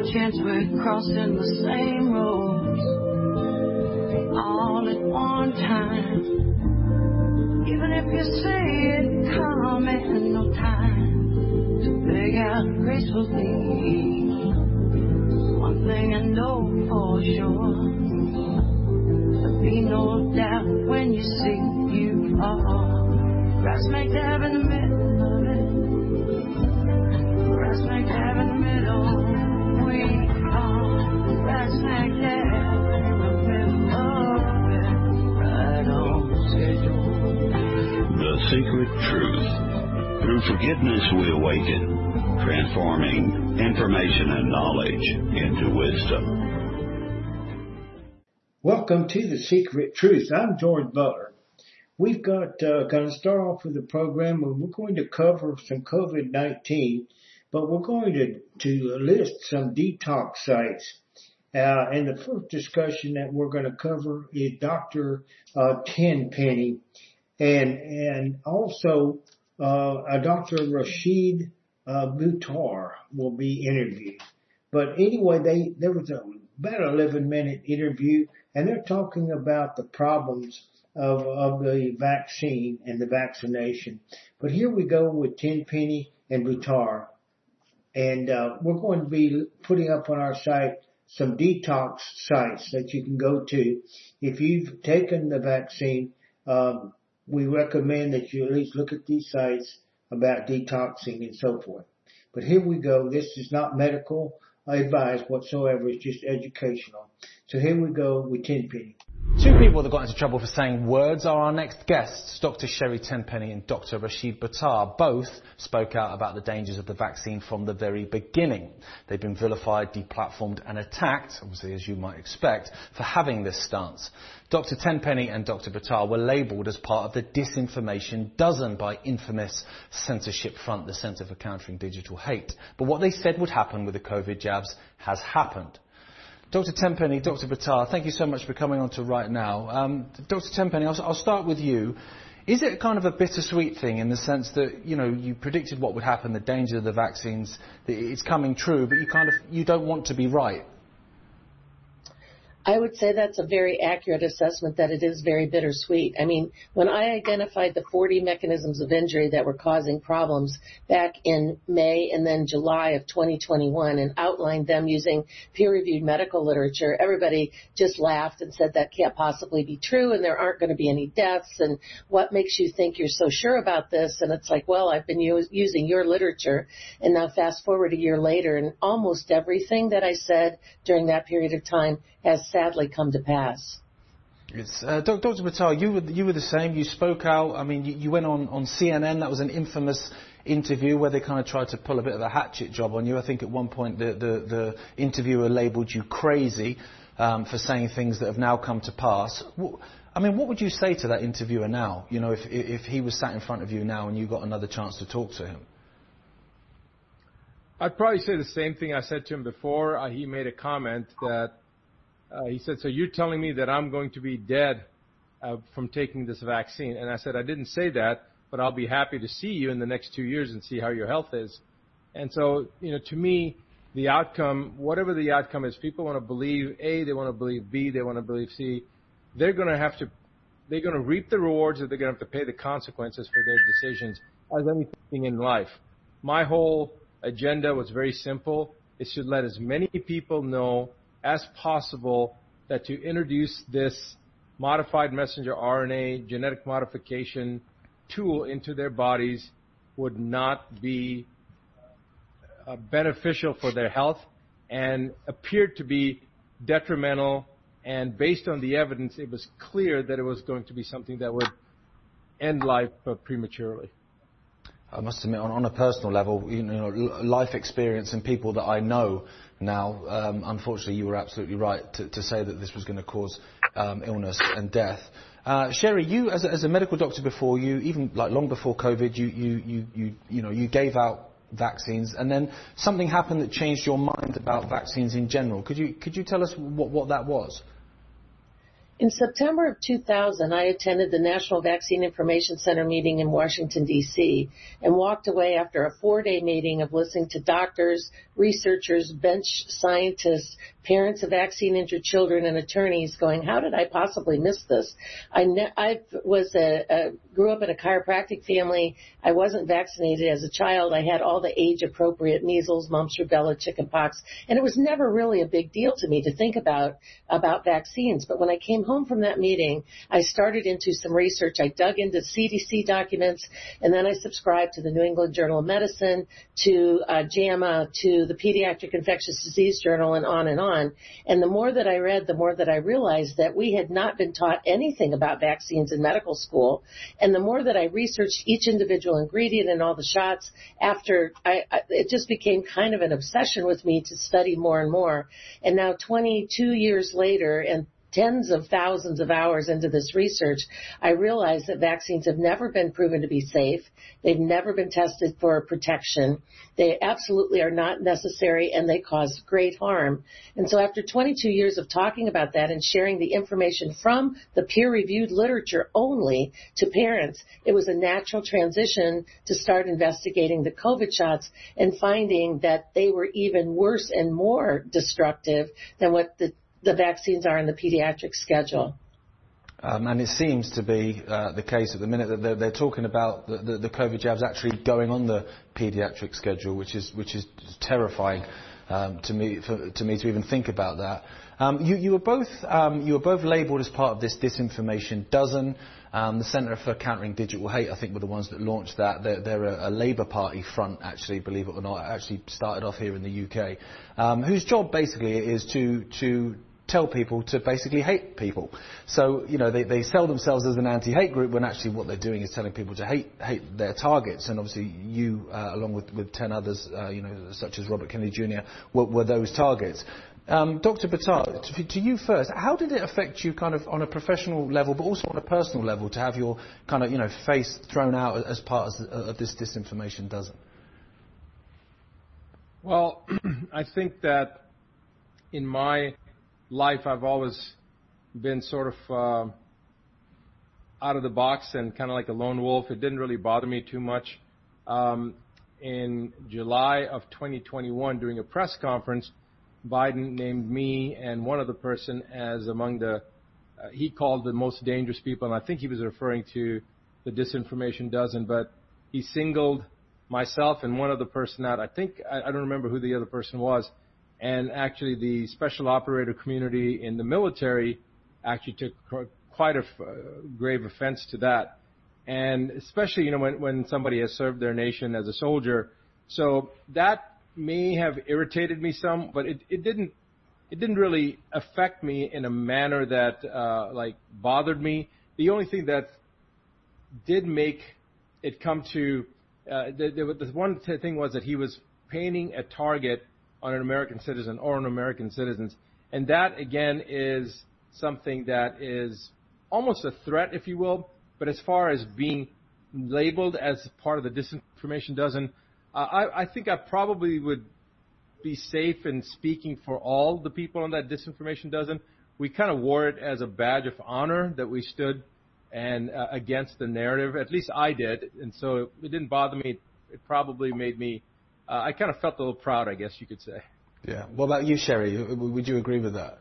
chance we're crossing the same roads all at one time. Even if you say it calm and no time to beg out gracefully. One thing I know for sure, there'll be no doubt when you see you are right smack dab in the middle of it. Right smack dab in the middle. We are right smack dab in the middle of it. Right on schedule. The Secret Truth. Through forgiveness we awaken, transforming information and knowledge into wisdom. Welcome to The Secret Truth. I'm George Butler. We've got going to start off with the program where we're going to cover some COVID-19, but we're going to list some detox sites. And the first discussion that we're going to cover is Dr. Tenpenny and also Dr. Rashid Buttar will be interviewed. But anyway, there was about an 11-minute interview, and they're talking about the problems of the vaccine and the vaccination. But here we go with Tenpenny and Buttar. And we're going to be putting up on our site some detox sites that you can go to. If you've taken the vaccine, we recommend that you at least look at these sites about detoxing and so forth. But here we go. This is not medical advice whatsoever. It's just educational. So here we go with Tenpenny. Two people that got into trouble for saying words are our next guests, Dr. Sherry Tenpenny and Dr. Rashid Buttar. Both spoke out about the dangers of the vaccine from the very beginning. They've been vilified, deplatformed and attacked, obviously as you might expect, for having this stance. Dr. Tenpenny and Dr. Buttar were labelled as part of the disinformation dozen by infamous Censorship Front, the Centre for Countering Digital Hate. But what they said would happen with the COVID jabs has happened. Dr. Tenpenny, Dr. Buttar, thank you so much for coming on to Right Now. Dr. Tenpenny, I'll start with you. Is it kind of a bittersweet thing in the sense that, you know, you predicted what would happen, the danger of the vaccines, it's coming true, but you don't want to be right? I would say that's a very accurate assessment that it is very bittersweet. I mean, when I identified the 40 mechanisms of injury that were causing problems back in May and then July of 2021 and outlined them using peer-reviewed medical literature, everybody just laughed and said that can't possibly be true and there aren't going to be any deaths and what makes you think you're so sure about this? And it's like, well, I've been using your literature and now fast forward a year later and almost everything that I said during that period of time has sadly come to pass. It's, Dr. Buttar, you were the same. You spoke out. I mean, you went on CNN. That was an infamous interview where they kind of tried to pull a bit of a hatchet job on you. I think at one point the interviewer labelled you crazy for saying things that have now come to pass. I mean, what would you say to that interviewer now? You know, if he was sat in front of you now and you got another chance to talk to him. I'd probably say the same thing I said to him before. He made a comment that he said, so you're telling me that I'm going to be dead from taking this vaccine? And I said, I didn't say that, but I'll be happy to see you in the next 2 years and see how your health is. And so, you know, to me, the outcome, whatever the outcome is, people want to believe A, they want to believe B, they want to believe C. They're going to reap the rewards, or they're going to have to pay the consequences for their decisions, as anything in life. My whole agenda was very simple. It should let as many people know as possible that to introduce this modified messenger RNA genetic modification tool into their bodies would not be beneficial for their health and appeared to be detrimental. And based on the evidence, it was clear that it was going to be something that would end life prematurely. I must admit, on a personal level, you know, life experience and people that I know now, unfortunately, you were absolutely right to say that this was going to cause illness and death. Sherry, you as a medical doctor before you, even like long before COVID, you gave out vaccines, and then something happened that changed your mind about vaccines in general. Could you tell us what that was? In September of 2000, I attended the National Vaccine Information Center meeting in Washington, D.C., and walked away after a 4-day meeting of listening to doctors, researchers, bench scientists, parents of vaccine-injured children, and attorneys going, how did I possibly miss this? I grew up in a chiropractic family. I wasn't vaccinated as a child. I had all the age-appropriate measles, mumps, rubella, chickenpox, and it was never really a big deal to me to think about vaccines. But when I came home from that meeting, I started into some research. I dug into CDC documents, and then I subscribed to the New England Journal of Medicine, to JAMA, to the Pediatric Infectious Disease Journal, and on and on. And the more that I read, the more that I realized that we had not been taught anything about vaccines in medical school. And the more that I researched each individual ingredient and all the shots, it just became kind of an obsession with me to study more and more. And now 22 years later, and tens of thousands of hours into this research, I realized that vaccines have never been proven to be safe. They've never been tested for protection. They absolutely are not necessary, and they cause great harm. And so after 22 years of talking about that and sharing the information from the peer-reviewed literature only to parents, it was a natural transition to start investigating the COVID shots and finding that they were even worse and more destructive than what the vaccines are in the pediatric schedule. And it seems to be the case at the minute that they're talking about the COVID jabs actually going on the pediatric schedule, which is terrifying to me to even think about that. You were both labelled as part of this disinformation dozen. The Centre for Countering Digital Hate, I think, were the ones that launched that. They're a Labour Party front, actually, believe it or not. It actually started off here in the UK, whose job basically is to tell people to basically hate people. So, they sell themselves as an anti-hate group when actually what they're doing is telling people to hate their targets. And obviously you, along with 10 others, such as Robert Kennedy Jr., were those targets. Dr. Buttar, to you first, how did it affect you kind of on a professional level, but also on a personal level, to have your kind of, face thrown out as part of this disinformation dozen? Well, I think that in my life, I've always been sort of out of the box and kind of like a lone wolf. It didn't really bother me too much. In July of 2021, during a press conference, Biden named me and one other person as among he called the most dangerous people, and I think he was referring to the disinformation dozen, but he singled myself and one other person out. I don't remember who the other person was. And actually, the special operator community in the military actually took quite a grave offense to that. And especially, when somebody has served their nation as a soldier. So that may have irritated me some, but it didn't really affect me in a manner that bothered me. The only thing that did make it come to the one thing was that he was painting a target on an American citizen or on American citizens. And that, again, is something that is almost a threat, if you will. But as far as being labeled as part of the disinformation dozen, I think I probably would be safe in speaking for all the people on that disinformation dozen. We kind of wore it as a badge of honor that we stood and against the narrative. At least I did. And so it didn't bother me. It probably made me I kind of felt a little proud, I guess you could say. Yeah. What about you, Sherry? Would you agree with that?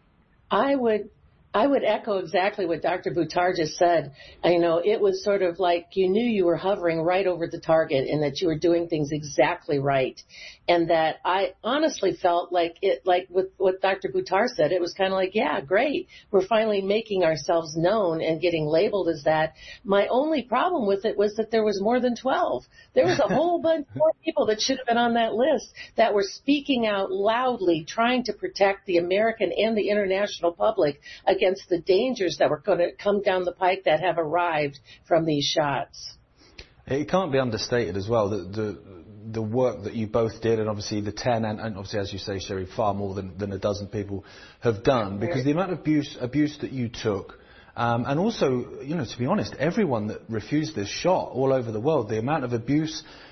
I would echo exactly what Dr. Buttar just said. It was sort of like you knew you were hovering right over the target and that you were doing things exactly right. And that I honestly felt like with what Dr. Buttar said, it was kind of like, yeah, great. We're finally making ourselves known and getting labeled as that. My only problem with it was that there was more than 12. There was a whole bunch more people that should have been on that list that were speaking out loudly, trying to protect the American and the international public against the dangers that were going to come down the pike that have arrived from these shots. It can't be understated as well that the work that you both did, and obviously the 10, and obviously, as you say, Sherry, far more than a dozen people have done, because the amount of abuse that you took, and also, to be honest, everyone that refused this shot all over the world, the amount of abuse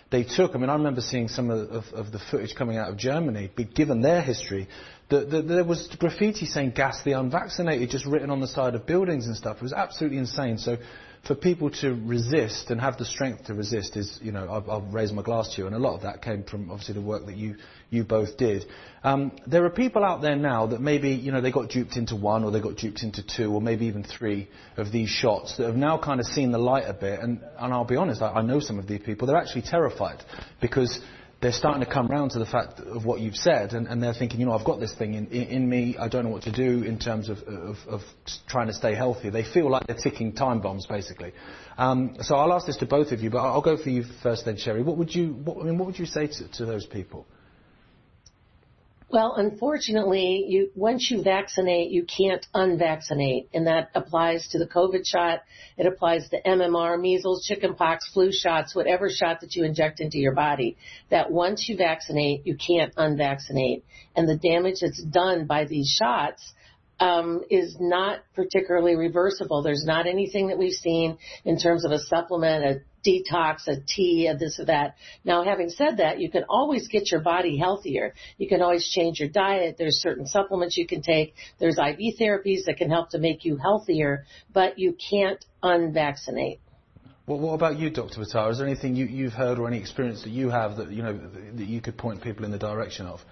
they took. I mean, I remember seeing some of the footage coming out of Germany, given their history, that there was graffiti saying "gas the unvaccinated" just written on the side of buildings and stuff. It was absolutely insane. So for people to resist and have the strength to resist is, I'll raise my glass to you, and a lot of that came from obviously the work that you both did. There are people out there now that maybe, they got duped into 1 or they got duped into 2 or maybe even 3 of these shots that have now kind of seen the light a bit, and I'll be honest, I know some of these people, they're actually terrified because they're starting to come round to the fact of what you've said, and they're thinking, I've got this thing in me, I don't know what to do in terms of trying to stay healthy. They feel like they're ticking time bombs, basically. So I'll ask this to both of you, but I'll go for you first then, Sherry. What would you say to those people? Well, unfortunately, once you vaccinate, you can't unvaccinate, and that applies to the COVID shot. It applies to MMR, measles, chickenpox, flu shots, whatever shot that you inject into your body. That once you vaccinate, you can't unvaccinate, and the damage that's done by these shots is not particularly reversible. There's not anything that we've seen in terms of a supplement, a detox, a tea, a this or that. Now, having said that, you can always get your body healthier. You can always change your diet. There's certain supplements you can take. There's IV therapies that can help to make you healthier, but you can't unvaccinate. Well, what about you, Dr. Buttar? Is there anything you've heard or any experience that you have that that you could point people in the direction of?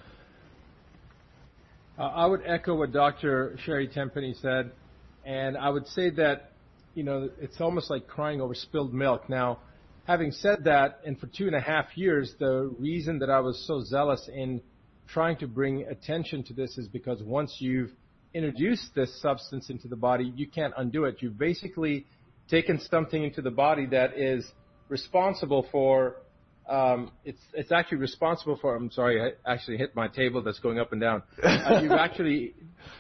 I would echo what Dr. Sherry Tenpenny said, and I would say that, it's almost like crying over spilled milk. Now, having said that, and for 2.5 years, the reason that I was so zealous in trying to bring attention to this is because once you've introduced this substance into the body, you can't undo it. You've basically taken something into the body that is responsible for it's actually responsible for. I'm sorry, I actually hit my table that's going up and down. You've actually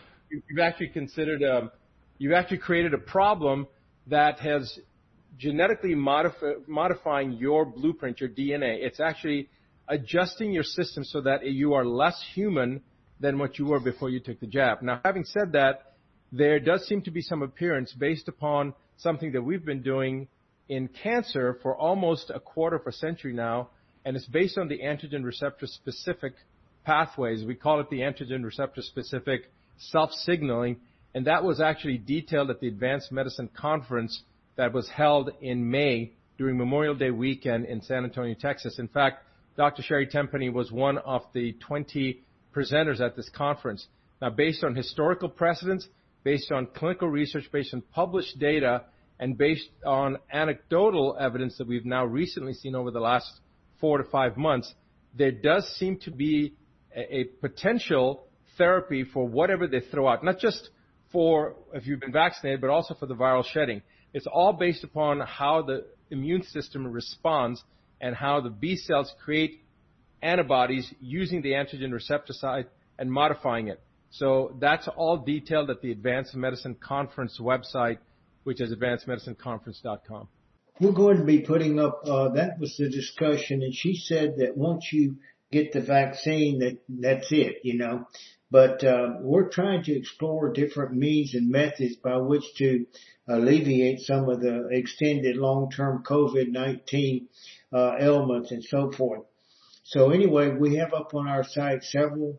created a problem that has genetically modifying your blueprint, your DNA. It's actually adjusting your system so that you are less human than what you were before you took the jab. Now, having said that, there does seem to be some appearance based upon something that we've been doing in cancer for almost a quarter of a century now, and it's based on the antigen receptor specific pathways. We call it the antigen receptor specific self-signaling, and that was actually detailed at the Advanced Medicine Conference that was held in May during Memorial Day weekend in San Antonio, Texas. In fact, Dr. Sherry Tenpenny was one of the 20 presenters at this conference. Now, based on historical precedents, based on clinical research, based on published data, and based on anecdotal evidence that we've now recently seen over the last 4 to 5 months, there does seem to be a potential therapy for whatever they throw out, not just for if you've been vaccinated, but also for the viral shedding. It's all based upon how the immune system responds and how the B cells create antibodies using the antigen receptor site and modifying it. So that's all detailed at the Advanced Medicine Conference website, which is advancedmedicineconference.com. We're going to be putting up, that was the discussion, and she said that once you get the vaccine, that's it, But we're trying to explore different means and methods by which to alleviate some of the extended long-term COVID-19 ailments and so forth. So anyway, we have up on our site several,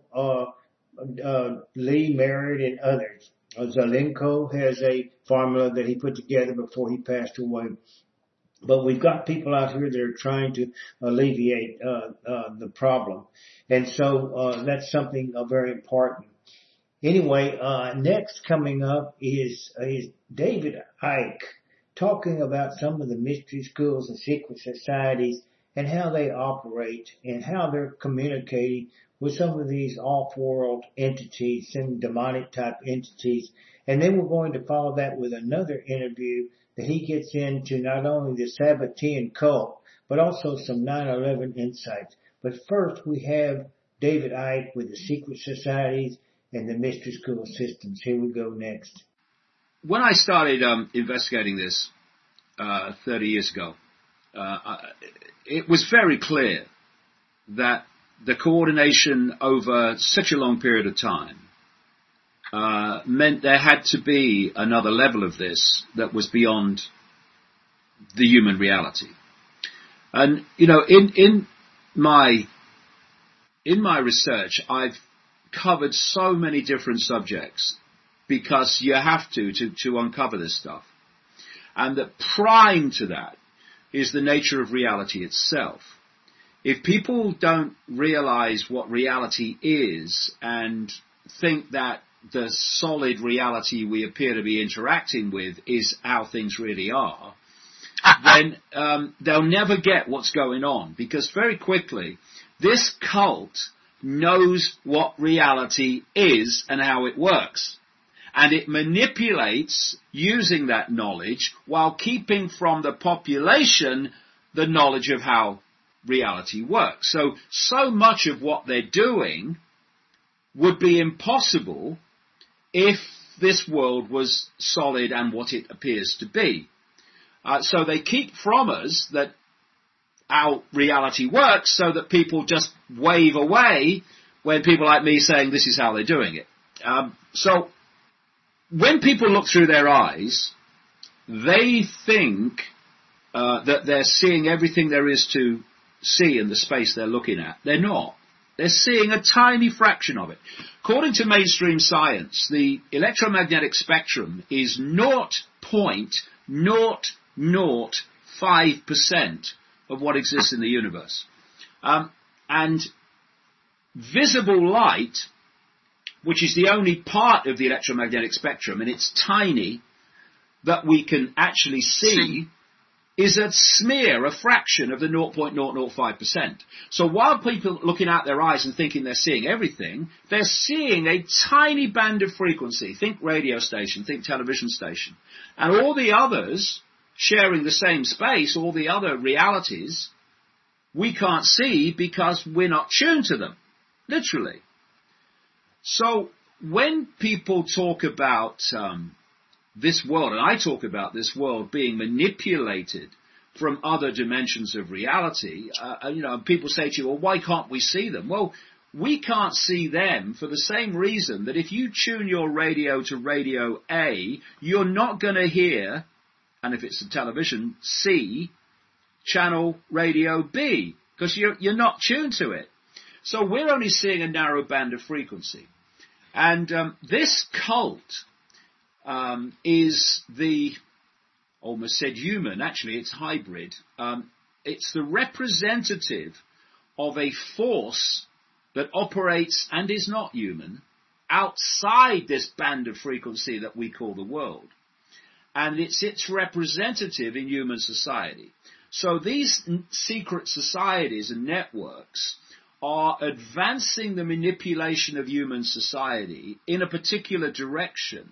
Lee, Merritt, and others. Zelenko has a formula that he put together before he passed away. But we've got people out here that are trying to alleviate the problem. And so that's something very important. Anyway, next coming up is David Icke talking about some of the mystery schools and secret societies and how they operate and how they're communicating with some of these off-world entities, some demonic type entities. And then we're going to follow that with another interview that he gets into not only the Sabbatean cult, but also some 9/11 insights. But first we have David Icke with the secret societies and the mystery school systems. Here we go next. When I started investigating this 30 years ago, it was very clear that the coordination over such a long period of time meant there had to be another level of this that was beyond the human reality. And, you know, in my research, I've covered so many different subjects because you have to uncover this stuff. And that prime to that is the nature of reality itself. If people don't realize what reality is and think that the solid reality we appear to be interacting with is how things really are, then they'll never get what's going on, because very quickly this cult knows what reality is and how it works. And it manipulates using that knowledge while keeping from the population the knowledge of how reality works. So much of what they're doing would be impossible if this world was solid and what it appears to be. So they keep from us that how reality works so that people just wave away when people like me saying this is how they're doing it. So when people look through their eyes, they think that they're seeing everything there is to see in the space they're looking at. They're not. They're seeing a tiny fraction of it. According to mainstream science, the electromagnetic spectrum is 0.005% of what exists in the universe. And visible light, which is the only part of the electromagnetic spectrum, and it's tiny, that we can actually see, is a smear, a fraction of the 0.005%. So while people are looking out their eyes and thinking they're seeing everything, they're seeing a tiny band of frequency. Think radio station, think television station. And all the others sharing the same space, all the other realities, we can't see because we're not tuned to them, literally. So when people talk about this world, and I talk about this world being manipulated from other dimensions of reality, people say to you, well, why can't we see them? Well, we can't see them for the same reason that if you tune your radio to radio A, you're not going to hear, and if it's a television, see channel radio B, because you're not tuned to it. So we're only seeing a narrow band of frequency. And this cult is the, almost said human, actually it's hybrid. It's the representative of a force that operates and is not human outside this band of frequency that we call the world. And it's its representative in human society. So these secret societies and networks are advancing the manipulation of human society in a particular direction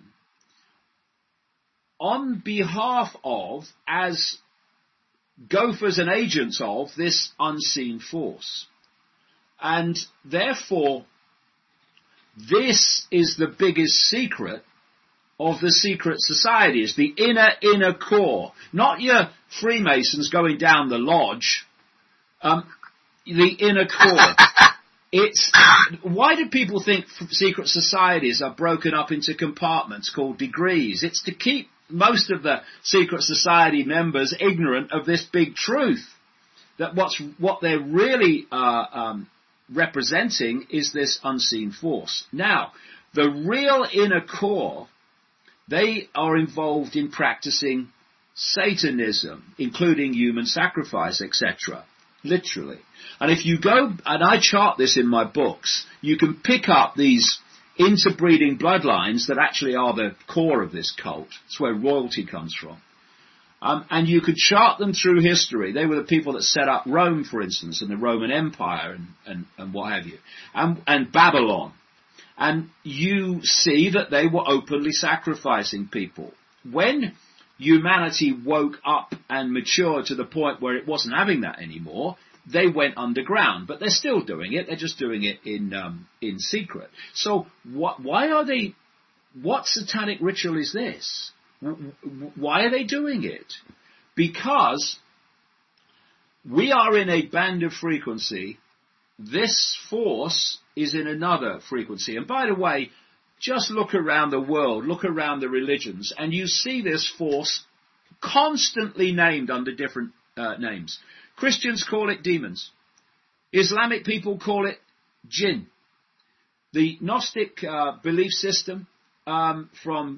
on behalf of, as gophers and agents of, this unseen force. And therefore, this is the biggest secret of the secret societies, the inner core. Not your Freemasons going down the lodge. The inner core. Why do people think secret societies are broken up into compartments called degrees? It's to keep most of the secret society members ignorant of this big truth, that what they're really representing is this unseen force. Now, the real inner core, they are involved in practicing Satanism, including human sacrifice, etc. Literally. And if you go, and I chart this in my books, you can pick up these interbreeding bloodlines that actually are the core of this cult. It's where royalty comes from. And you could chart them through history. They were the people that set up Rome, for instance, and the Roman Empire and what have you, and Babylon. And you see that they were openly sacrificing people. When humanity woke up and matured to the point where it wasn't having that anymore, they went underground. But they're still doing it. They're just doing it in secret. So why are they? What satanic ritual is this? Why are they doing it? Because we are in a band of frequency. This force is in another frequency. And by the way, just look around the world, look around the religions, and you see this force constantly named under different names. Christians call it demons. Islamic people call it jinn. The Gnostic belief system from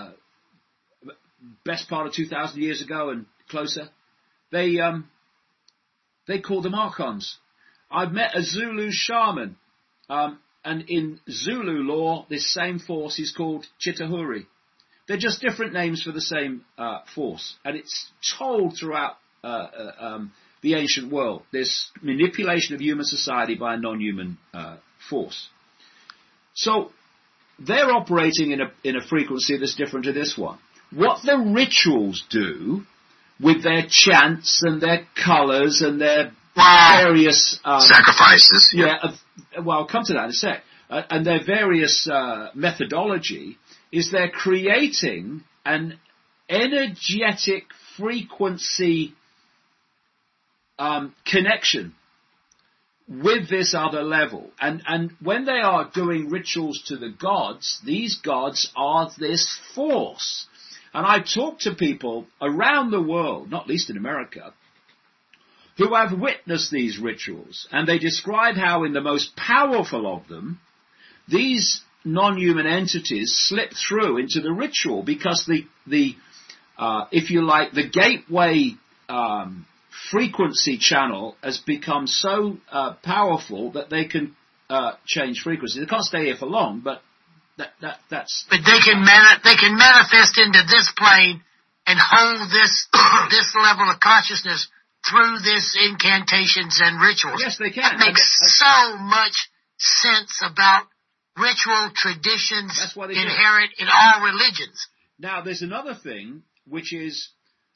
best part of 2,000 years ago and closer, they call them archons. I've met a Zulu shaman, and in Zulu lore, this same force is called Chitahuri. They're just different names for the same force, and it's told throughout the ancient world. This manipulation of human society by a non-human force. So they're operating in a frequency that's different to this one. What the rituals do with their chants and their colours and their various sacrifices. Well, I'll come to that in a sec. And their various methodology is they're creating an energetic frequency connection with this other level. And when they are doing rituals to the gods, these gods are this force. And I talk to people around the world, not least in America, who have witnessed these rituals, and they describe how in the most powerful of them, these non-human entities slip through into the ritual because the if you like, the gateway frequency channel has become so powerful that they can change frequency. They can't stay here for long, but that's. But they can manifest into this plane and hold this this level of consciousness through this incantations and rituals. Yes, they can. That makes so much sense about ritual traditions inherent in all religions. Now, there's another thing, which is,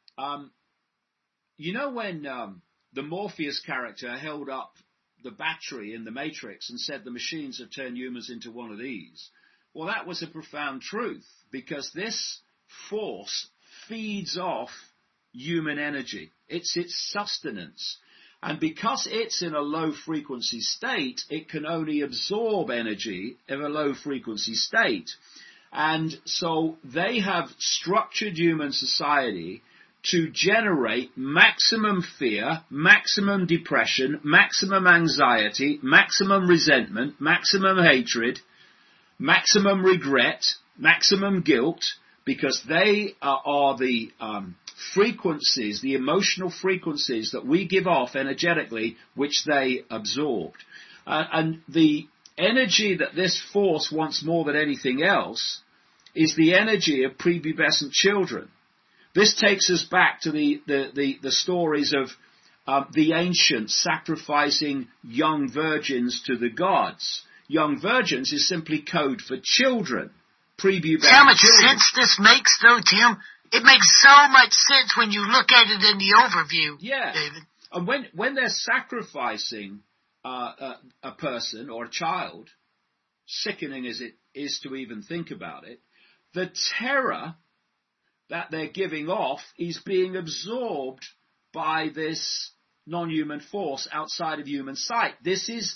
you know when the Morpheus character held up the battery in the Matrix and said the machines have turned humans into one of these? Well, that was a profound truth, because this force feeds off human energy. It's its sustenance. And because it's in a low frequency state, it can only absorb energy in a low frequency state. And so they have structured human society to generate maximum fear, maximum depression, maximum anxiety, maximum resentment, maximum hatred, maximum regret, maximum guilt, because they are the frequencies, the emotional frequencies that we give off energetically, which they absorbed. And the energy that this force wants more than anything else is the energy of prepubescent children. This takes us back to the stories of the ancients sacrificing young virgins to the gods. Young virgins is simply code for children. Prepubescent how much children. sense this makes, though, Tim? It makes so much sense when you look at it in the overview, David. And when they're sacrificing a person or a child, sickening as it is to even think about it, the terror that they're giving off is being absorbed by this non-human force outside of human sight. This is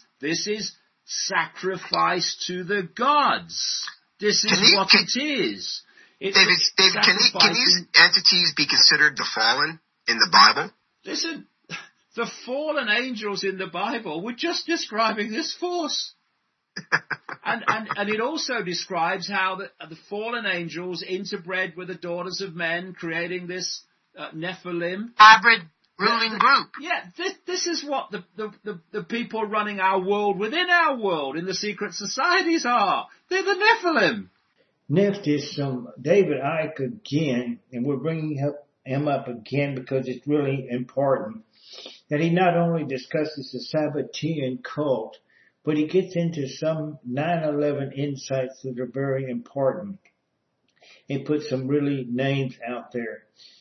sacrifice to the gods. This is what it is. David, can these entities be considered the fallen in the Bible? Listen, the fallen angels in the Bible were just describing this force. and it also describes how the fallen angels interbred with the daughters of men, creating this Nephilim. Hybrid ruling group. Yeah, this is what the people running our world within our world in the secret societies are. They're the Nephilim. Next is some David Icke again, and we're bringing him up again because it's really important that he not only discusses the Sabbatean cult, but he gets into some 9/11 insights that are very important. He puts some really names out there.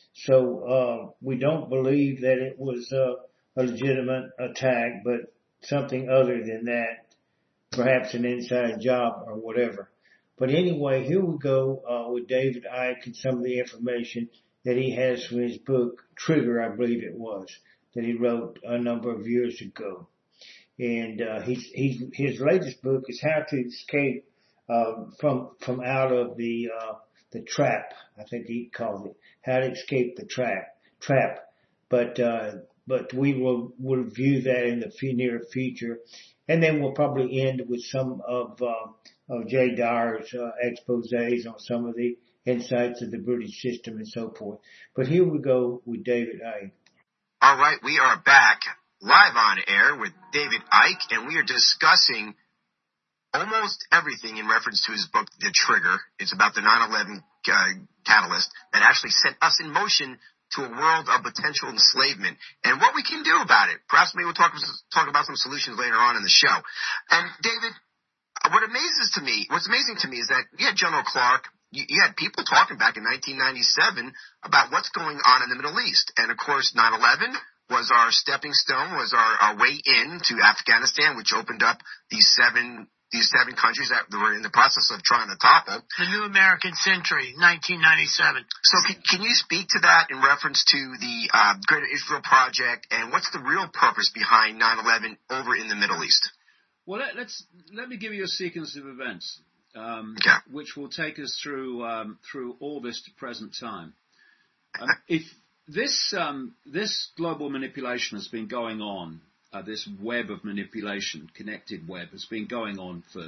So we don't believe that it was a legitimate attack, but something other than that, perhaps an inside job or whatever. But anyway, here we go with David Icke and some of the information that he has from his book, Trigger, I believe it was, that he wrote a number of years ago. And his latest book is How to Escape from Out of the Trap. I think he called it How to Escape the Trap. But but we will review that in the near future. And then we'll probably end with some of Jay Dyer's exposés on some of the insights of the British system and so forth. But here we go with David Icke. All right, we are back live on air with David Icke, and we are discussing almost everything in reference to his book, The Trigger. It's about the 9/11 catalyst that actually set us in motion to a world of potential enslavement and what we can do about it. Perhaps maybe we'll talk about some solutions later on in the show. And David, what's amazing to me is that you had General Clark, you had people talking back in 1997 about what's going on in the Middle East. And of course, 9/11 was our stepping stone, was our way into Afghanistan, which opened up these seven countries that were in the process of trying to topple. The New American Century, 1997. So can you speak to that in reference to the Greater Israel Project, and what's the real purpose behind 9/11 over in the Middle East? Well, let me give you a sequence of events, which will take us through all this to present time. If this global manipulation has been going on, this web of manipulation, connected web, has been going on for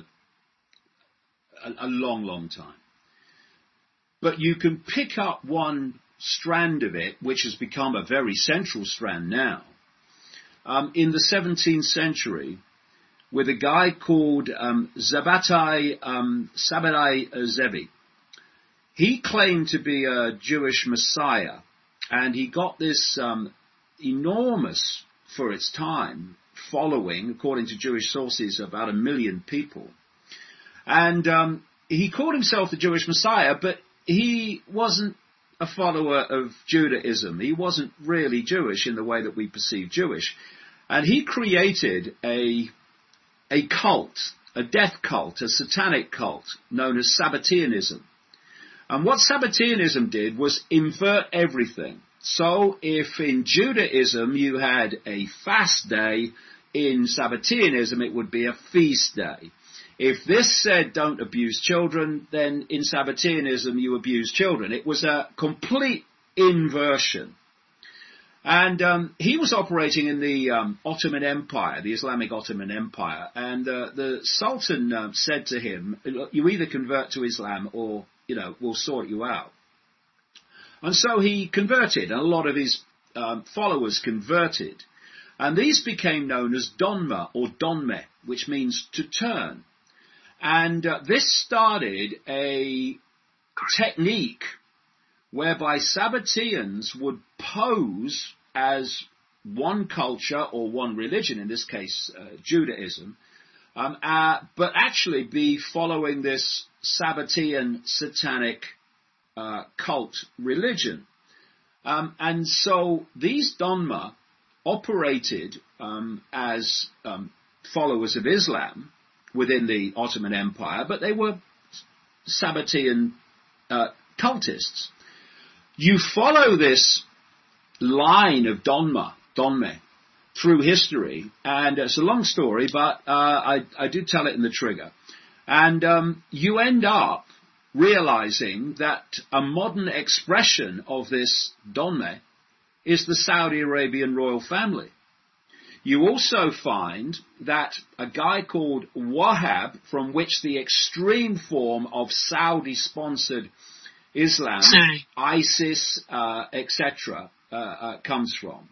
a long, long time. But you can pick up one strand of it, which has become a very central strand now, in the 17th century, with a guy called Sabbatai Zevi. He claimed to be a Jewish messiah, and he got this enormous, for its time, following, according to Jewish sources, about 1 million people. And he called himself the Jewish Messiah, but he wasn't a follower of Judaism. He wasn't really Jewish in the way that we perceive Jewish. And he created a cult, a death cult, a satanic cult, known as Sabbateanism. And what Sabbateanism did was invert everything. So if in Judaism you had a fast day, in Sabbateanism it would be a feast day. If this said don't abuse children, then in Sabbateanism you abuse children. It was a complete inversion. And he was operating in the Ottoman Empire, the Islamic Ottoman Empire. And the Sultan said to him, you either convert to Islam or, we'll sort you out. And so he converted, and a lot of his followers converted. And these became known as Donma or Donme, which means to turn. And this started a technique whereby Sabbateans would pose as one culture or one religion, in this case Judaism, but actually be following this Sabbatean satanic cult religion. And so these Donma operated as followers of Islam within the Ottoman Empire, but they were Sabbatean cultists. You follow this line of Donme, through history, and it's a long story, but I do tell it in the Trigger. And you end up realizing that a modern expression of this Donme is the Saudi Arabian royal family. You also find that a guy called Wahhab, from which the extreme form of Saudi-sponsored Islam, Sunni, ISIS, etc., comes from.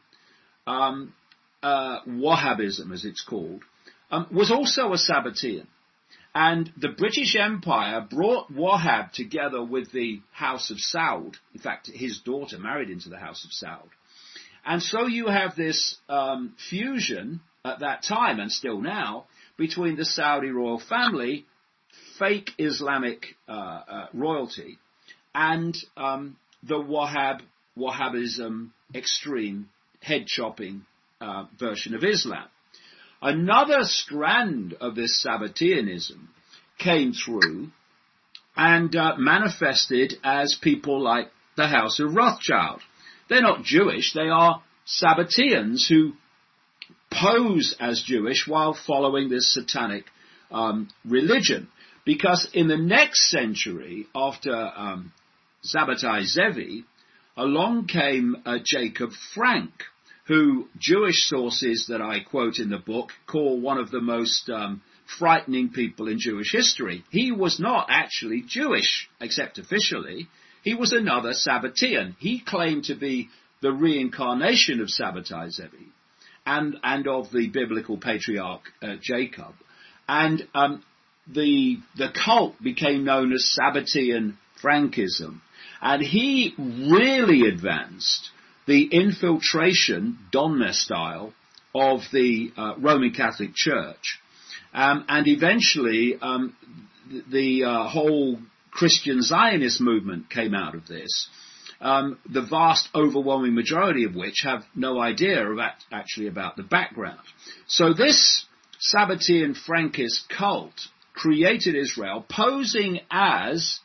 Wahhabism, as it's called, was also a Sabbatean. And the British Empire brought Wahhab together with the House of Saud. In fact, his daughter married into the House of Saud. And so you have this fusion at that time, and still now, between the Saudi royal family, fake Islamic royalty, and the Wahhabism extreme head-chopping version of Islam. Another strand of this Sabbateanism came through and manifested as people like the House of Rothschild. They're not Jewish, they are Sabbateans who pose as Jewish while following this satanic religion. Because in the next century, after Sabbatai Zevi, along came Jacob Frank, who Jewish sources that I quote in the book call one of the most frightening people in Jewish history. He was not actually Jewish, except officially. He was another Sabbatean. He claimed to be the reincarnation of Sabbatai Zevi and of the biblical patriarch Jacob. And the cult became known as Sabbatean Frankism. And he really advanced the infiltration, Donner style, of the Roman Catholic Church. And eventually, the whole Christian Zionist movement came out of this, the vast overwhelming majority of which have no idea about the background. So this Sabbatean Frankist cult created Israel, posing as,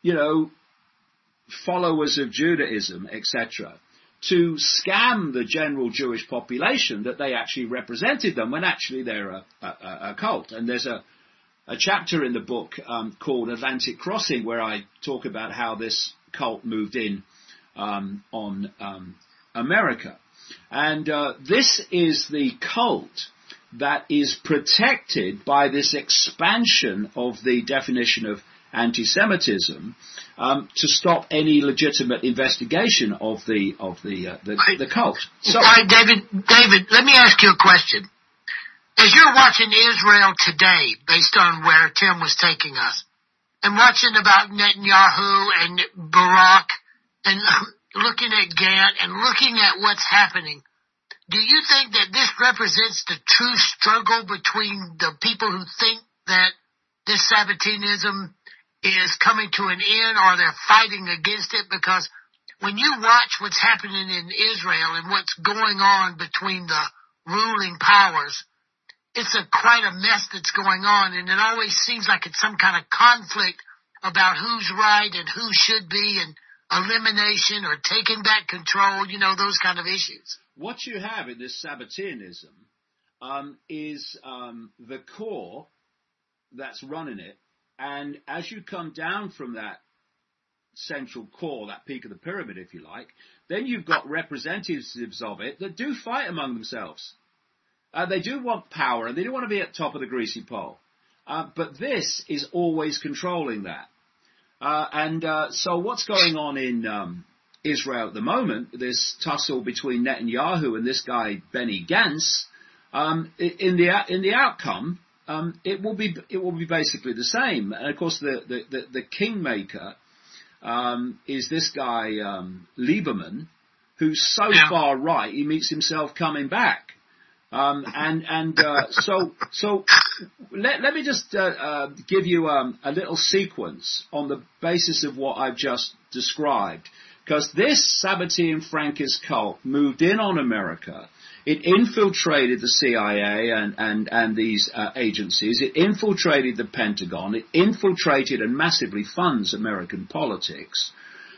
followers of Judaism, etc., to scam the general Jewish population that they actually represented them, when actually they're a cult. And there's a chapter in the book called Atlantic Crossing, where I talk about how this cult moved in on America. And this is the cult that is protected by this expansion of the definition of anti-Semitism to stop any legitimate investigation of the cult. So, all right, David, let me ask you a question. As you're watching Israel today, based on where Tim was taking us, and watching about Netanyahu and Barak, and looking at Gant, and looking at what's happening, do you think that this represents the true struggle between the people who think that this Sabbatianism is coming to an end, or they're fighting against it? Because when you watch what's happening in Israel and what's going on between the ruling powers, it's quite a mess that's going on, and it always seems like it's some kind of conflict about who's right and who should be, and elimination or taking back control, those kind of issues. What you have in this Sabbateanism is the core that's running it. And as you come down from that central core, that peak of the pyramid, if you like, then you've got representatives of it that do fight among themselves. They do want power, and they do want to be at the top of the greasy pole. But this is always controlling that. So what's going on in Israel at the moment, this tussle between Netanyahu and this guy Benny Gantz, in the outcome, it will be basically the same. And of course, the kingmaker is this guy Lieberman, who's so far right he meets himself coming back. So let me just give you a little sequence on the basis of what I've just described, because this Sabbatean Frankist cult moved in on America. It infiltrated the CIA and these agencies. It infiltrated the Pentagon. It infiltrated and massively funds American politics.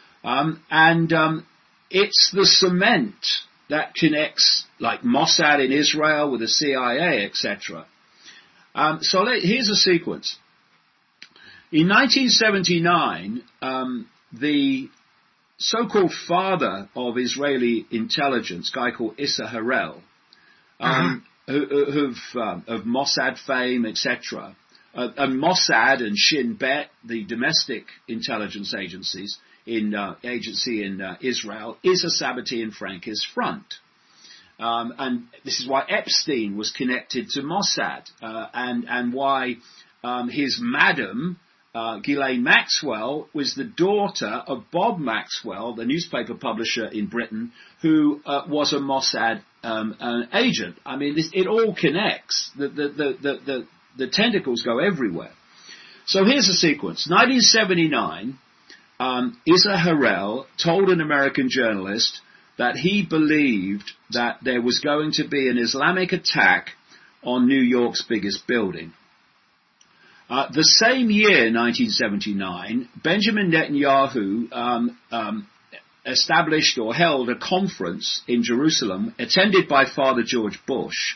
It's the cement that connects, like Mossad in Israel with the CIA, etc. So here's a sequence. In 1979, the so-called father of Israeli intelligence, a guy called Issa Harel, of Mossad fame, etc., and Mossad and Shin Bet, the domestic intelligence agencies in Israel, is a Sabbatean Frankist front. And this is why Epstein was connected to Mossad, and why his madam, Ghislaine Maxwell, was the daughter of Bob Maxwell, the newspaper publisher in Britain, who was a Mossad agent. I mean, it all connects. The tentacles go everywhere. So here's the sequence. 1979, Issa Harel told an American journalist that he believed that there was going to be an Islamic attack on New York's biggest building. The same year, 1979, Benjamin Netanyahu established or held a conference in Jerusalem, attended by Father George Bush,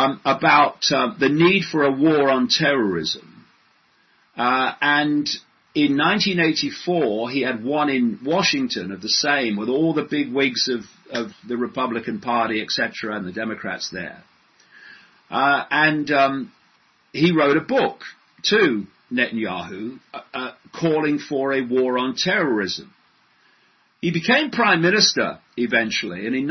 about the need for a war on terrorism. And in 1984, he had one in Washington of the same, with all the big wigs of the Republican Party, etc., and the Democrats there. He wrote a book to Netanyahu calling for a war on terrorism. He became prime minister eventually, and in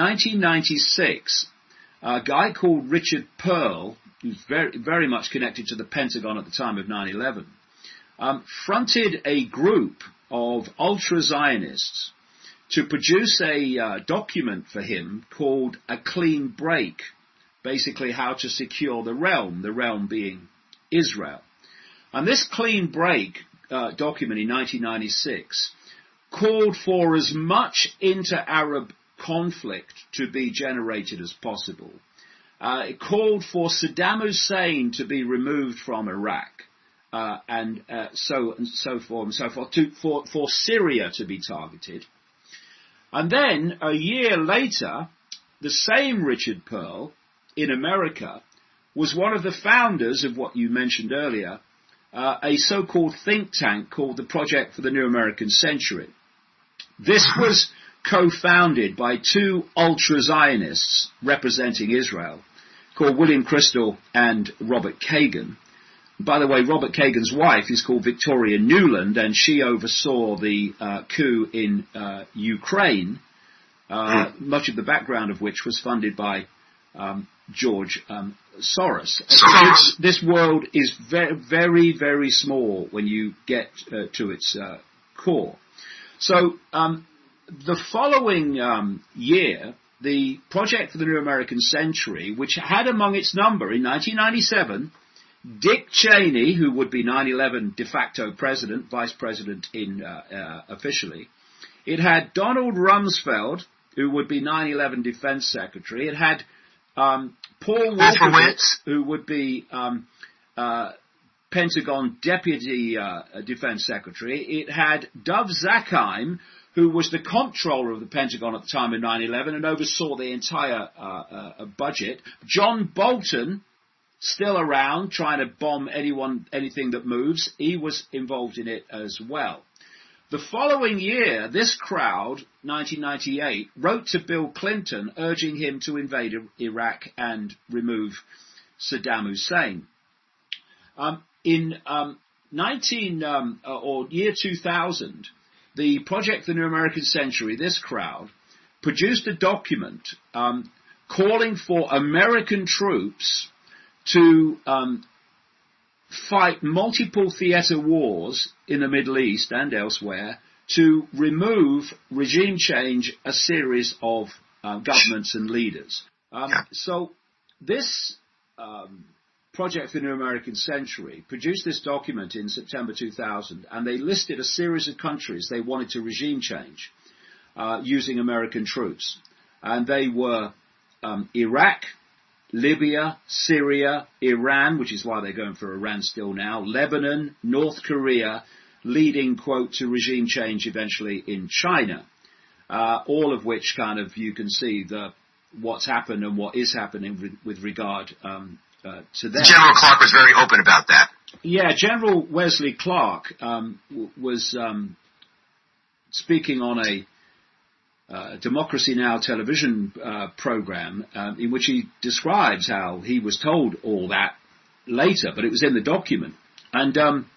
1996, a guy called Richard Perle, who's very, very much connected to the Pentagon at the time of 9/11, fronted a group of ultra-Zionists to produce a document for him called A Clean Break, basically how to secure the realm being Israel. And this Clean Break document in 1996 called for as much inter-Arab conflict to be generated as possible. It called for Saddam Hussein to be removed from Iraq, and so forth, for Syria to be targeted. And then, a year later, the same Richard Perle, in America, was one of the founders of what you mentioned earlier, a so-called think tank called the Project for the New American Century. This was co-founded by two ultra-Zionists representing Israel, called William Kristol and Robert Kagan. By the way, Robert Kagan's wife is called Victoria Nuland, and she oversaw the coup in Ukraine, much of the background of which was funded by George Soros. This world is very, very, very small when you get to its core. So the following year, the Project for the New American Century, which had among its number in 1997 Dick Cheney, who would be 9/11 de facto president, vice president officially. It had Donald Rumsfeld, who would be 9/11 defense secretary. It had Paul Wolfowitz, who would be Pentagon deputy defense secretary. It had Dov Zakheim, who was the comptroller of the Pentagon at the time of 9/11 and oversaw the entire budget. John Bolton, still around, trying to bomb anything that moves. He was involved in it as well. The following year, this crowd, 1998, wrote to Bill Clinton urging him to invade Iraq and remove Saddam Hussein. In year 2000, the Project for the New American Century, this crowd, produced a document calling for American troops to fight multiple theater wars in the Middle East and elsewhere to remove regime change a series of governments and leaders. So this Project for the New American Century produced this document in September 2000, and they listed a series of countries they wanted to regime change using American troops. And they were Iraq, Libya, Syria, Iran, which is why they're going for Iran still now, Lebanon, North Korea, leading, quote, to regime change eventually in China, all of which kind of you can see what's happened and what is happening with regard to them. General Clark was very open about that. Yeah, General Wesley Clark was speaking on a Democracy Now! Television program in which he describes how he was told all that later, but it was in the document. And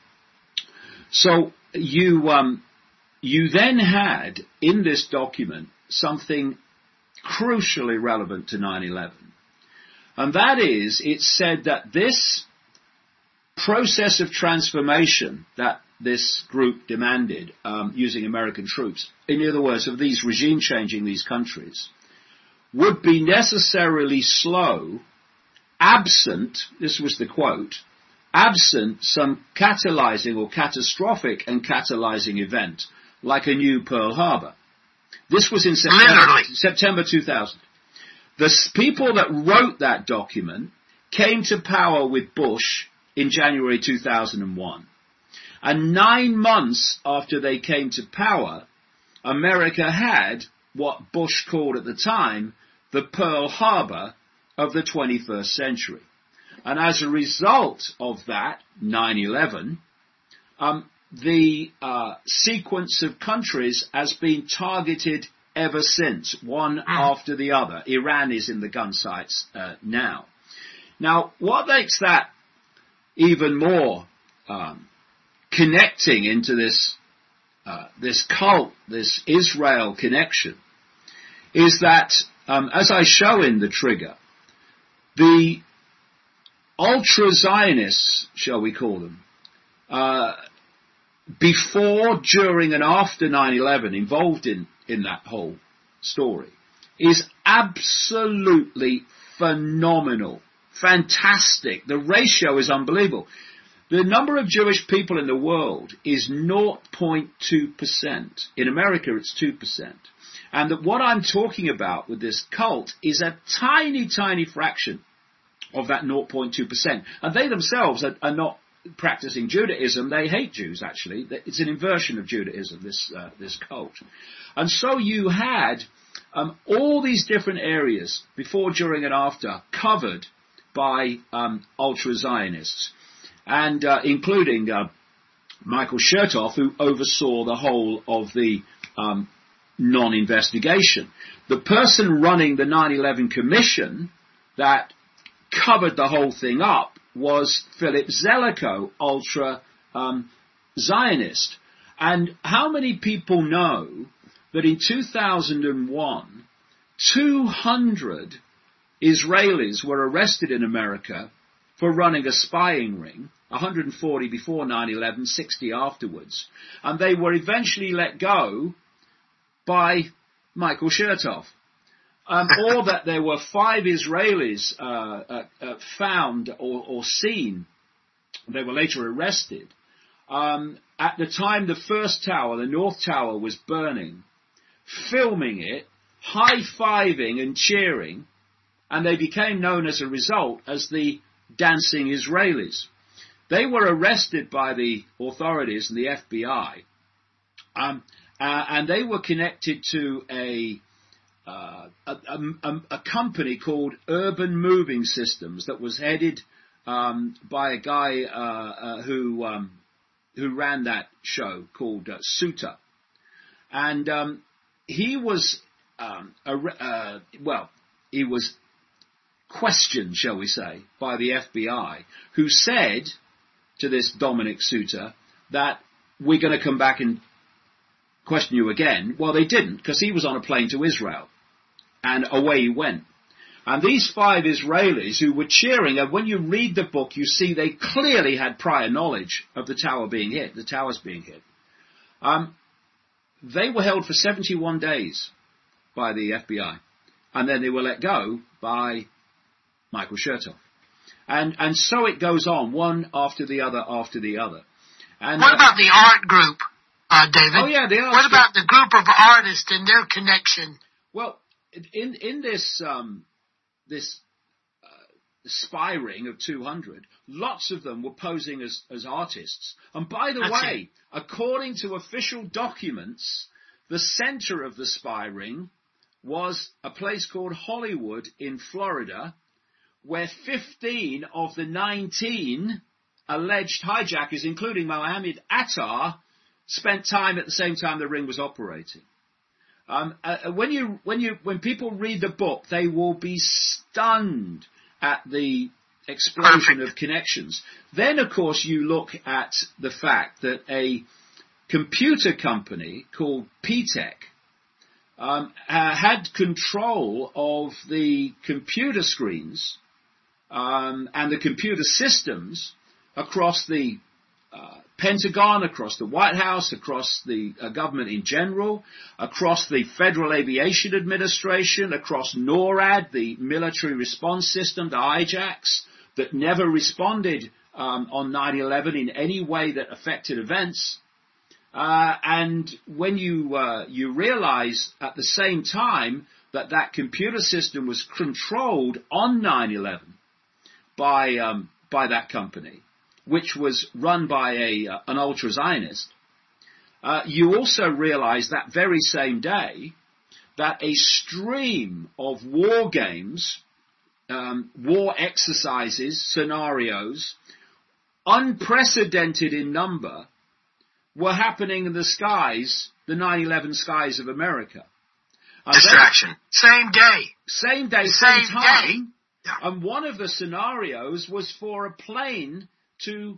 so you then had in this document something crucially relevant to 9/11. And that is, it said that this process of transformation that this group demanded using American troops, in other words, of these regime changing these countries, would be necessarily slow, absent, this was the quote, absent some catalyzing or catastrophic and catalyzing event, like a new Pearl Harbor. This was in September 2000. The people that wrote that document came to power with Bush in January 2001. And 9 months after they came to power, America had what Bush called at the time the Pearl Harbor of the 21st century. And as a result of that, 9/11, the sequence of countries has been targeted ever since, one after the other. Iran is in the gun sights now. Now, what makes that even more connecting into this cult, this Israel connection, is that, as I show in the trigger, the ultra-Zionists, shall we call them, before, during and after 9/11, involved in that whole story, is absolutely phenomenal, fantastic. The ratio is unbelievable. The number of Jewish people in the world is 0.2%. In America, it's 2%. And that what I'm talking about with this cult is a tiny, tiny fraction of that 0.2%. And they themselves are not practicing Judaism. They hate Jews, actually. It's an inversion of Judaism, this cult. And so you had all these different areas, before, during, and after, covered by ultra-Zionists, and including Michael Chertoff, who oversaw the whole of the non-investigation. The person running the 9/11 Commission that covered the whole thing up was Philip Zelikow, ultra-Zionist. And how many people know that in 2001, 200 Israelis were arrested in America for running a spying ring, 140 before 9/11, 60 afterwards, and they were eventually let go by Michael Chertoff. Or that there were 5 Israelis found or seen, they were later arrested, at the time the first tower, the North Tower, was burning, filming it, high-fiving and cheering, and they became known as a result as the Dancing Israelis. They were arrested by the authorities and the FBI, and they were connected to a company called Urban Moving Systems that was headed by a guy who ran that show called Suter, and he was he was questioned, shall we say, by the FBI, who said to this Dominic Suter that we're going to come back and question you again. Well, they didn't, because he was on a plane to Israel, and away he went. And these 5 Israelis who were cheering, and when you read the book, you see they clearly had prior knowledge of the tower being hit, the towers being hit. They were held for 71 days by the FBI, and then they were let go by Michael Chertoff. And so it goes on, one after the other after the other. And what about the art group, David? Oh yeah, the art. What about the group of artists and their connection? Well, in this spy ring of 200, lots of them were posing as artists. And by the way, according to official documents, the center of the spy ring was a place called Hollywood in Florida, where 15 of the 19 alleged hijackers, including Mohammed Attar, spent time at the same time the ring was operating. When people read the book, they will be stunned at the explosion of connections. Then, of course, you look at the fact that a computer company called P-Tech had control of the computer screens and the computer systems across the Pentagon, across the White House, across the government in general, across the Federal Aviation Administration, across NORAD, the military response system to hijacks that never responded on 9/11 in any way that affected events. And when you realize at the same time that computer system was controlled on 9/11 by that company, which was run by an ultra-Zionist, you also realize that very same day that a stream of war games, war exercises, scenarios, unprecedented in number, were happening in the skies, the 9/11 skies of America. Distraction. Same day. Same day, same time. Day. Yeah. And one of the scenarios was for a plane to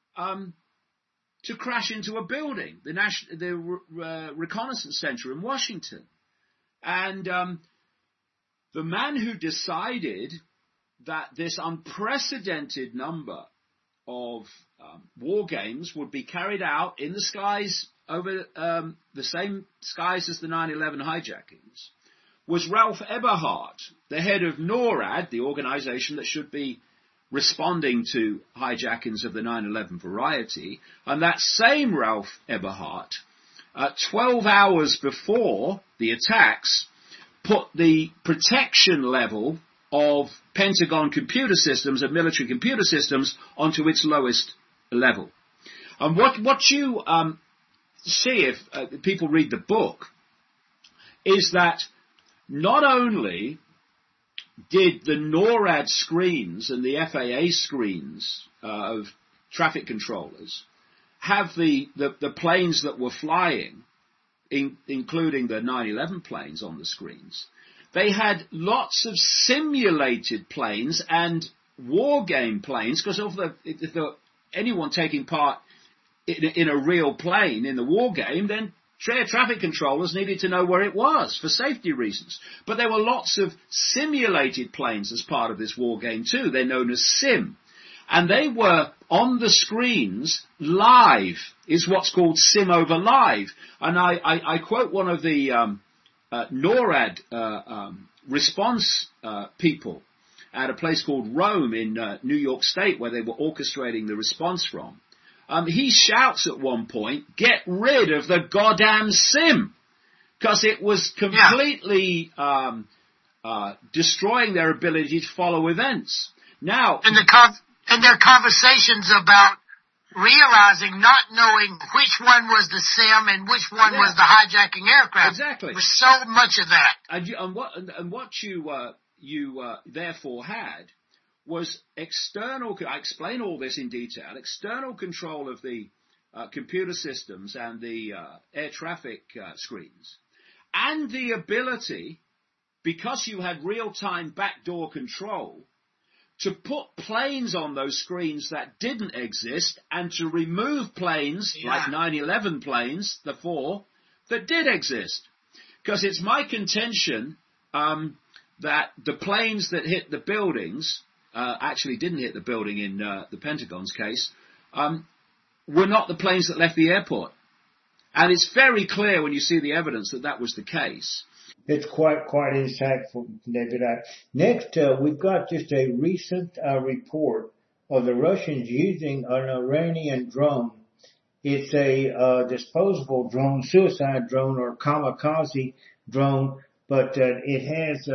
crash into a building, the reconnaissance center in Washington. And the man who decided that this unprecedented number of war games would be carried out in the skies over the same skies as the 9/11 hijackings was Ralph Eberhart, the head of NORAD, the organization that should be responding to hijackings of the 9/11 variety. And that same Ralph Eberhart, 12 hours before the attacks, put the protection level of Pentagon computer systems and military computer systems onto its lowest level. And what you see if people read the book is that not only did the NORAD screens and the FAA screens of traffic controllers have the planes that were flying, including the 9/11 planes on the screens, they had lots of simulated planes and war game planes, because if anyone taking part in a real plane in the war game, then air traffic controllers needed to know where it was for safety reasons. But there were lots of simulated planes as part of this war game too. They're known as SIM. And they were on the screens live, is what's called SIM over live. And I quote one of the NORAD response people at a place called Rome in New York State, where they were orchestrating the response from. He shouts at one point, "Get rid of the goddamn SIM," because it was completely destroying their ability to follow events. Now, and their conversations about realizing, not knowing which one was the SIM and which one was the hijacking aircraft. Exactly. There's so much of that. And what you therefore had was external. I explain all this in detail. External control of the computer systems and the air traffic screens, and the ability, because you had real-time backdoor control, to put planes on those screens that didn't exist, and to remove planes like 9/11 planes, the 4 that did exist. Because it's my contention that the planes that hit the buildings actually didn't hit the building in the Pentagon's case, were not the planes that left the airport. And it's very clear when you see the evidence that that was the case. It's quite insightful, David. Next, we've got just a recent report of the Russians using an Iranian drone. It's a disposable drone, suicide drone, or kamikaze drone, but it has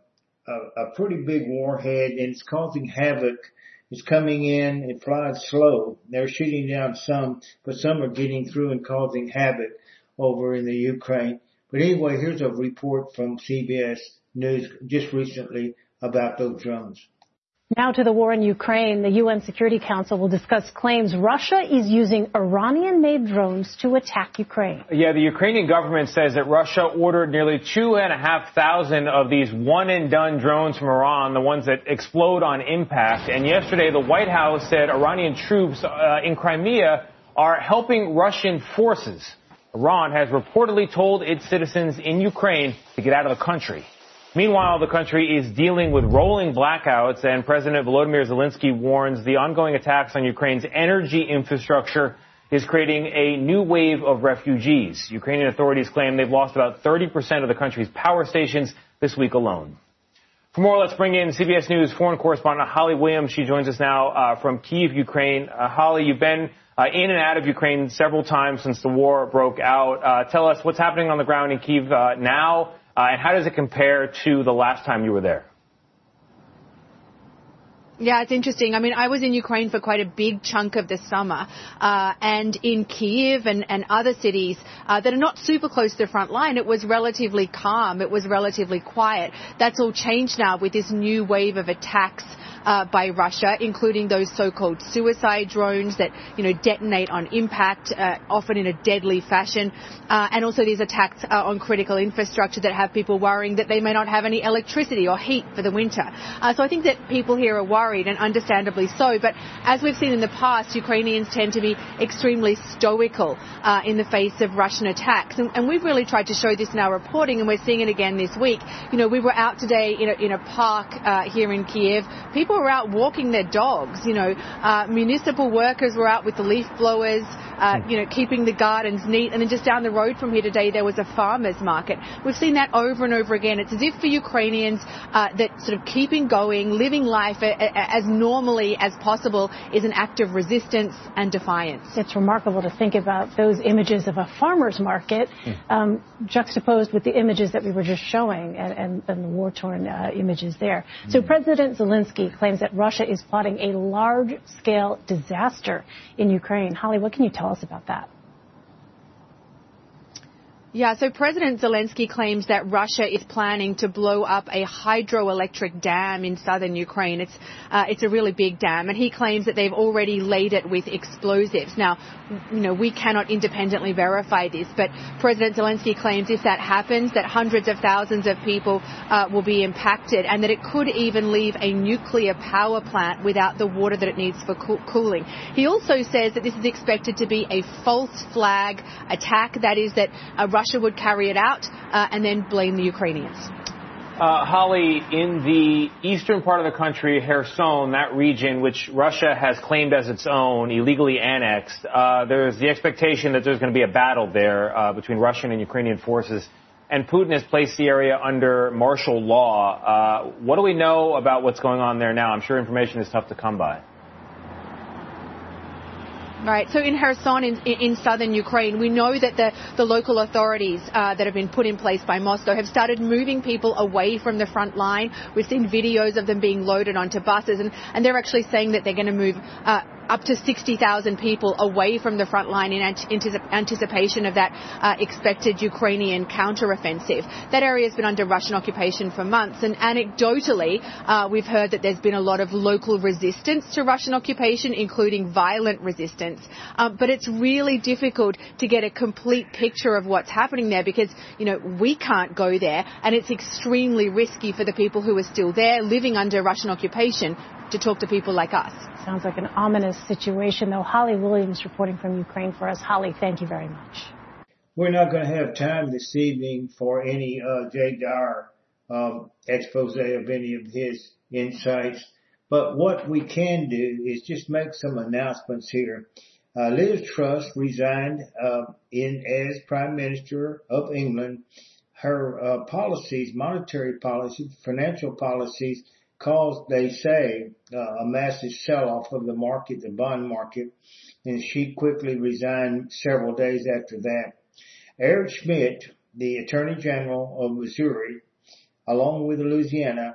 a pretty big warhead, and it's causing havoc. It's coming in, it flies slow. They're shooting down some, but some are getting through and causing havoc over in the Ukraine. But anyway, here's a report from CBS News just recently about those drones. Now to the war in Ukraine. The UN Security Council will discuss claims Russia is using Iranian-made drones to attack Ukraine. Yeah, the Ukrainian government says that Russia ordered nearly 2,500 of these one-and-done drones from Iran, the ones that explode on impact. And yesterday, the White House said Iranian troops in Crimea are helping Russian forces. Iran has reportedly told its citizens in Ukraine to get out of the country. Meanwhile, the country is dealing with rolling blackouts, and President Volodymyr Zelensky warns the ongoing attacks on Ukraine's energy infrastructure is creating a new wave of refugees. Ukrainian authorities claim they've lost about 30% of the country's power stations this week alone. For more, let's bring in CBS News foreign correspondent Holly Williams. She joins us now from Kyiv, Ukraine. Holly, you've been in and out of Ukraine several times since the war broke out. Tell us what's happening on the ground in Kyiv now. And how does it compare to the last time you were there? Yeah, it's interesting. I mean, I was in Ukraine for quite a big chunk of the summer, and in Kyiv and other cities that are not super close to the front line, it was relatively calm. It was relatively quiet. That's all changed now with this new wave of attacks by Russia, including those so-called suicide drones that, detonate on impact, often in a deadly fashion, and also these attacks on critical infrastructure that have people worrying that they may not have any electricity or heat for the winter. So I think that people here are worried, and understandably so. But as we've seen in the past, Ukrainians tend to be extremely stoical in the face of Russian attacks. And we've really tried to show this in our reporting, and we're seeing it again this week. We were out today in a park here in Kiev. People were out walking their dogs. Municipal workers were out with the leaf blowers, keeping the gardens neat. And then just down the road from here today, there was a farmer's market. We've seen that over and over again. It's as if for Ukrainians that sort of keeping going, living life as normally as possible is an act of resistance and defiance. It's remarkable to think about those images of a farmer's market juxtaposed with the images that we were just showing and the war-torn images there. So President Zelensky claims that Russia is plotting a large-scale disaster in Ukraine. Holly, what can you tell us about that? Yeah, so President Zelensky claims that Russia is planning to blow up a hydroelectric dam in southern Ukraine. It's a really big dam, and he claims that they've already laid it with explosives. Now, we cannot independently verify this, but President Zelensky claims if that happens, that hundreds of thousands of people will be impacted, and that it could even leave a nuclear power plant without the water that it needs for cooling. He also says that this is expected to be a false flag attack, that is that Russia would carry it out and then blame the Ukrainians. Holly, in the eastern part of the country, Kherson, that region which Russia has claimed as its own, illegally annexed, there's the expectation that there's going to be a battle there between Russian and Ukrainian forces, and Putin has placed the area under martial law. What do we know about what's going on there now? I'm sure information is tough to come by. Right. So in Kherson, in southern Ukraine, we know that the local authorities that have been put in place by Moscow have started moving people away from the front line. We've seen videos of them being loaded onto buses, and they're actually saying that they're going to move up to 60,000 people away from the front line in anticipation of that expected Ukrainian counteroffensive. That area has been under Russian occupation for months, and anecdotally, we've heard that there's been a lot of local resistance to Russian occupation, including violent resistance. But it's really difficult to get a complete picture of what's happening there because, we can't go there, and it's extremely risky for the people who are still there living under Russian occupation to talk to people like us. Sounds like an ominous situation, though. Holly Williams reporting from Ukraine for us. Holly, thank you very much. We're not going to have time this evening for any Jay Dyer expose of any of his insights, but what we can do is just make some announcements here. Liz Truss resigned as Prime Minister of England. Her policies, monetary policies, financial policies, caused, they say, a massive sell-off of the market, the bond market, and she quickly resigned several days after that. Eric Schmidt, the Attorney General of Missouri, along with the Louisiana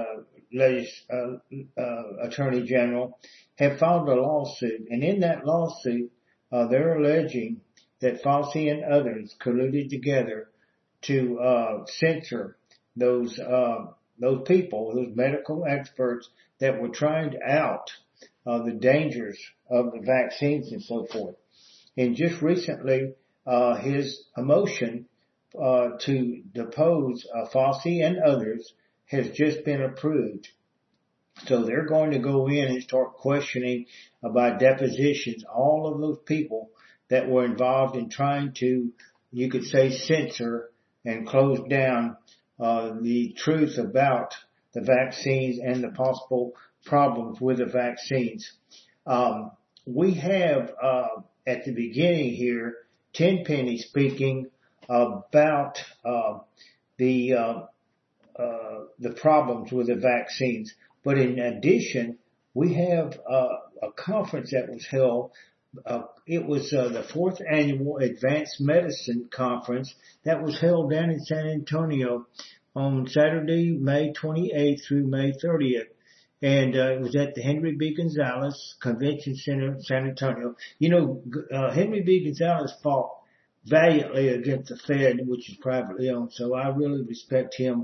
Attorney General, have filed a lawsuit, and in that lawsuit, they're alleging that Fauci and others colluded together to censor those people, those medical experts that were trying out the dangers of the vaccines and so forth. And just recently, his motion to depose Fauci and others has just been approved. So they're going to go in and start questioning by depositions all of those people that were involved in trying to, you could say, censor and close down the truth about the vaccines and the possible problems with the vaccines. We have, at the beginning here, Tenpenny speaking about the problems with the vaccines. But in addition, we have a conference that was held. It was the 4th annual Advanced Medicine Conference that was held down in San Antonio on Saturday, May 28th through May 30th. And it was at the Henry B. Gonzalez Convention Center, San Antonio. Henry B. Gonzalez fought valiantly against the Fed, which is privately owned, so I really respect him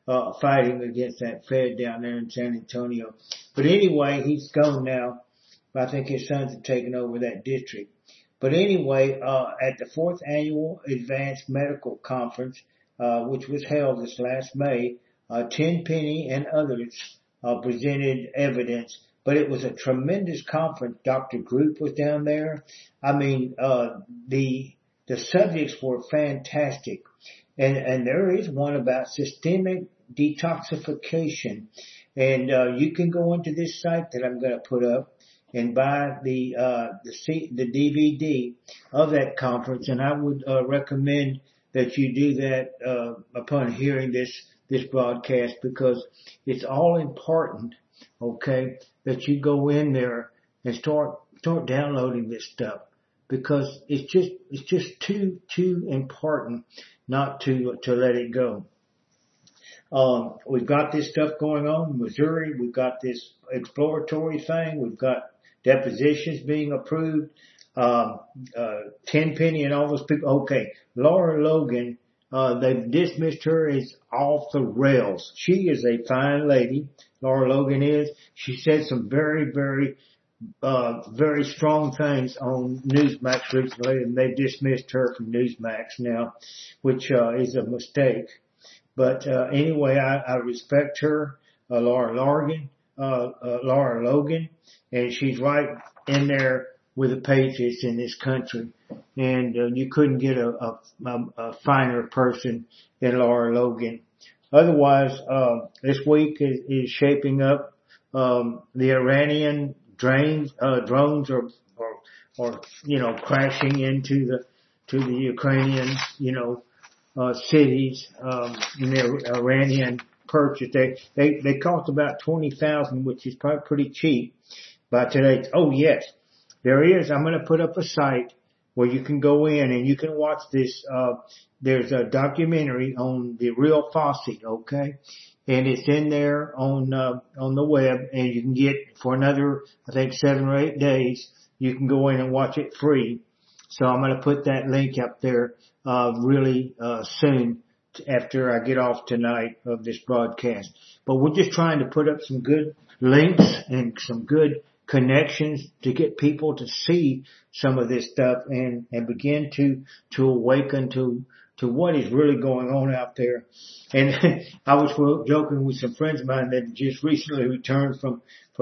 fighting against that Fed down there in San Antonio. But anyway, he's gone now. I think his sons have taken over that district. But anyway, at the 4th Annual Advanced Medical Conference, which was held this last May, Tenpenny and others presented evidence. But it was a tremendous conference. Dr. Group was down there. I mean, the subjects were fantastic. And there is one about systemic detoxification. And you can go into this site that I'm going to put up and buy the DVD of that conference. And I would recommend that you do that upon hearing this broadcast, because it's all important, okay, that you go in there and start downloading this stuff, because it's just too important not to let it go. We've got this stuff going on in Missouri. We've got this exploratory thing. We've got depositions being approved. Tenpenny and all those people. Okay, Lara Logan, they've dismissed her as off the rails. She is a fine lady. Lara Logan is. She said some very, very, very strong things on Newsmax recently, and they've dismissed her from Newsmax now, which is a mistake. But anyway, I respect her, Lara Logan, and she's right in there with the patriots in this country. And you couldn't get a finer person than Lara Logan. Otherwise, this week is shaping up. The Iranian drones are crashing into the Ukrainian, cities, in their Iranian purchase. They cost about $20,000, which is probably pretty cheap by today. Oh yes, there is. I'm going to put up a site where you can go in and you can watch this. There's a documentary on the real Fauci, okay? And it's in there on the web, and you can get for another, I think 7 or 8 days, you can go in and watch it free. So I'm going to put that link up there, really, soon after I get off tonight of this broadcast. But we're just trying to put up some good links and some good connections to get people to see some of this stuff and begin to awaken to what is really going on out there. And I was joking with some friends of mine that just recently returned from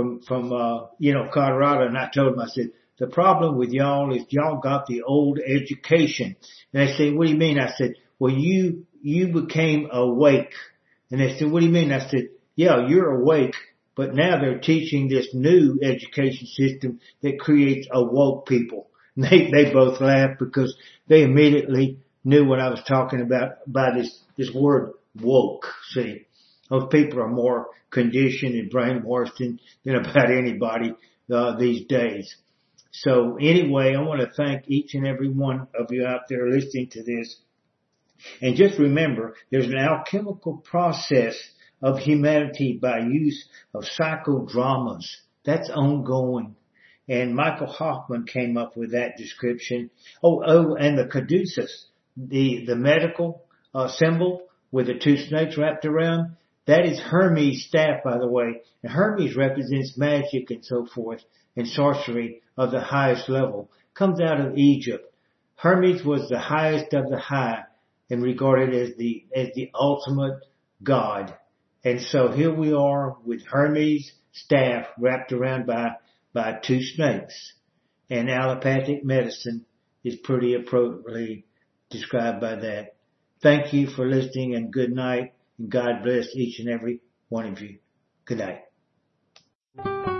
Colorado, and I told them, I said, the problem with y'all is y'all got the old education. And they said, what do you mean? I said, well, you became awake. And they said, what do you mean? I said, yeah, you're awake, but now they're teaching this new education system that creates awoke people. And they both laughed because they immediately knew what I was talking about by this word woke. See, those people are more conditioned and brainwashed than about anybody these days. So anyway, I want to thank each and every one of you out there listening to this. And just remember, there's an alchemical process of humanity by use of psychodramas. That's ongoing. And Michael Hoffman came up with that description. Oh, and the caduceus, the medical symbol with the 2 snakes wrapped around, that is Hermes' staff, by the way. And Hermes represents magic and so forth, and sorcery of the highest level. Comes out of Egypt. Hermes was the highest of the high and regarded as the ultimate god. And so here we are with Hermes' staff wrapped around by 2 snakes. And allopathic medicine is pretty appropriately described by that. Thank you for listening, and good night, and God bless each and every one of you. Good night.